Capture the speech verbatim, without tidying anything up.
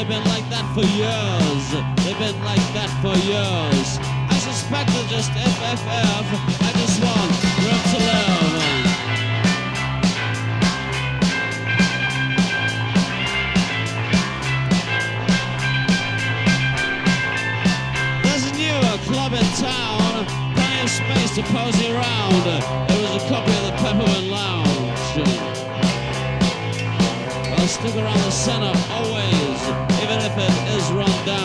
They've been like that for years. They've been like that for years. I suspect they're just F F F. I just want room to live. There's a new club in town, plenty of space to pose